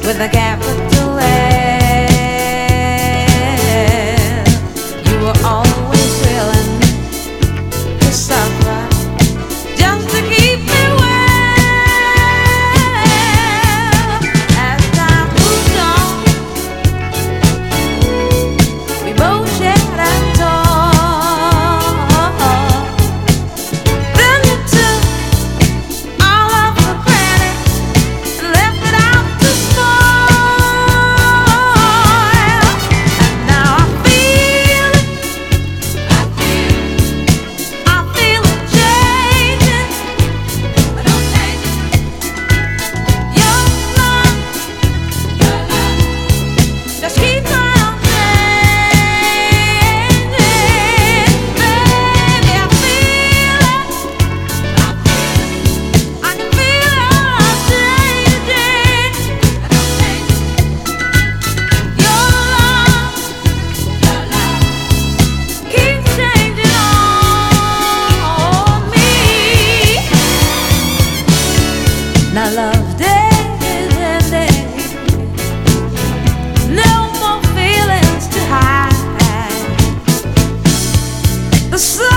with a capital L. You were always willing to suffer just to keep me well. As time moved on, we both shared our talk. Then you took all of the credit and left it out to spoil. And now I feel it. I feel it changing, but don't change it. Your love just keeps on changing, baby. I feel it. I can feel it all changing, but don't change it. Your love keeps changing on me. Now love days ending, no more feelings to hide. The sun